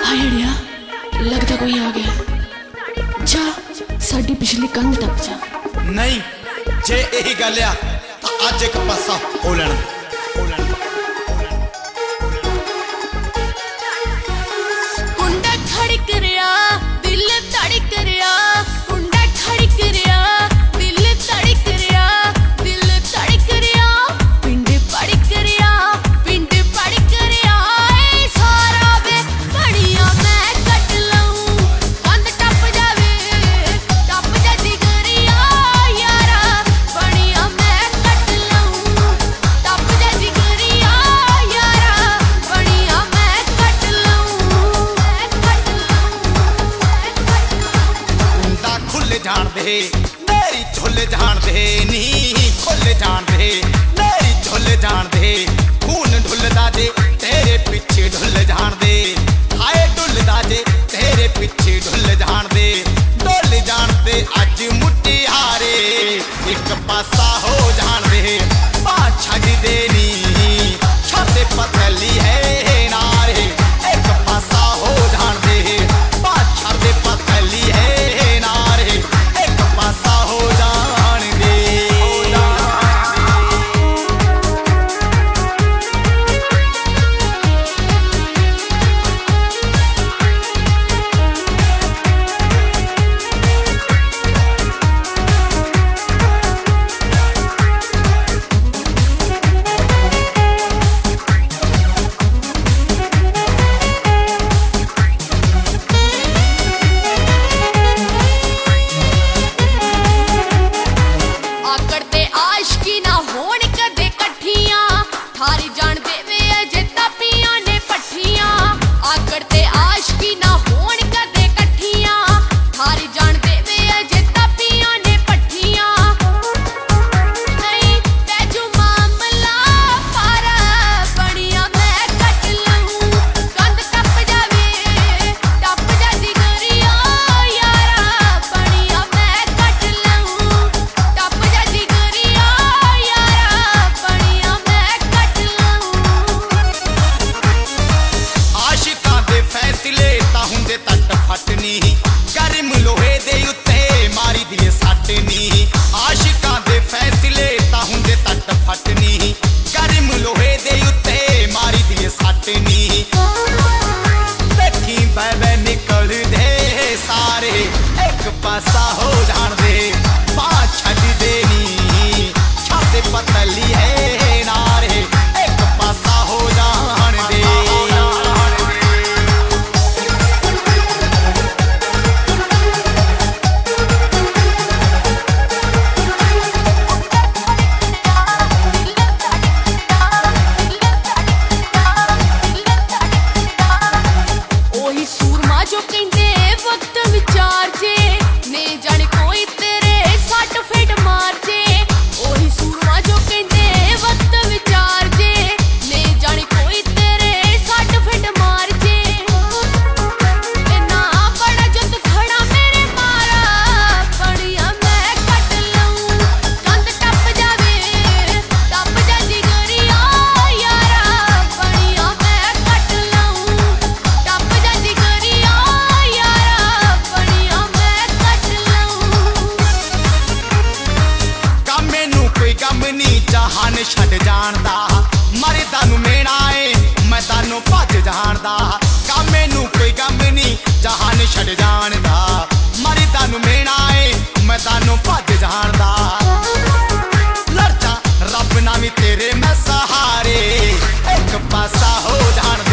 हाय अड़िया, लगता कोई आ गया। जा साडी पिछली कंध टप जा। नहीं, जे यही गल आ तो अज एक पासा हो लेना। कुंडा खड़क रिया, दिल धड़क रिया, कुंडा खड़क रिया, दिल धड़क रिया, दिल धड़क रिया, पिंड पड़क रिया, पिंड पड़क रिया। ए सारा वे बढ़िया मैं कट लऊं, कंध टप जावे, टप जा जिगरिया यारा, बढ़िया मैं कट लऊं, टप जा जिगरिया यारा, बढ़िया मैं कट लऊं, कुंडा खुल जान दे, मेरी झुल जान दे, नी खुल जान दे, मेरी झुल जान दे। खून ढुलदा जे तेरे पिछे ढुल जान दे, हाय ढुलदा जे तेरे पिछे ढुल जान दे, ढुल जान दे। अज मुट्ठी हारे एक पासा हो जान दे, बात छड़ दे नी छाते पतली है नारे, एक पासा हो जान दे, बात छड़ दे पतली है नारे, एक पासा हो जान दे। आकड़ ते आशकी ना होण कदे कट्ठियां, थारी जान देवे अजे तापियां ने पट्ठियां। आकड़ ते आशकी ना होण कदे कट्ठियां, थारी जान देवे अजे तापियां ने पट्ठियां। नहीं बैजू मामला पारा, बढ़िया मैं कट लऊं, कंध टप जावे, टप जा जिगरिया यारा, बढ़िया मैं कट लऊं, टप जा जिगरिया यारा, बढ़िया मैं कट लऊं। आशिकां दे फैसले तां हुंदे तट फटनी, गर्म लोहे दे उत्ते मारी दी सट नी। आशिकां दे फैसले तां हुंदे तट फटनी, गर्म लोहे दे उत्ते मारी दी सट नी। देखी बैबे निकल दे सारे, एक पासा हो जान दे, बात छड़ दे नी छाते पतली है नारे, एक पासा हो जान दे। ओही सूरमा जो कहंदे वक्त विचार जे, ने जाने कोई तेरे सट फेट मार जे। ओही सूरमा जो कहंदे वक्त विचार जे, ने जाने कोई तेरे सट फेट मार जे। इन्ना बड़ा जुत खड़ा मेरे मारा, बढ़िया मैं कट लऊं, कंध टप जावे, टप जा जिगरिया यारा, बढ़िया मैं कट लऊं, टप जा जिगरिया यारा, बढ़िया मैं कट लऊं। कम मैनू कोई गम नी, जहान छड़ जानदा, मरे तानू मेना ए मैं तानू भज जानदा। कम मैनू कोई गम नी, जहान छड़ जानदा, मरे तानू मेना ए मैं तानू भज जानदा। लड़चा रब ना भी तेरे मैं सहारे, एक पासा हो जान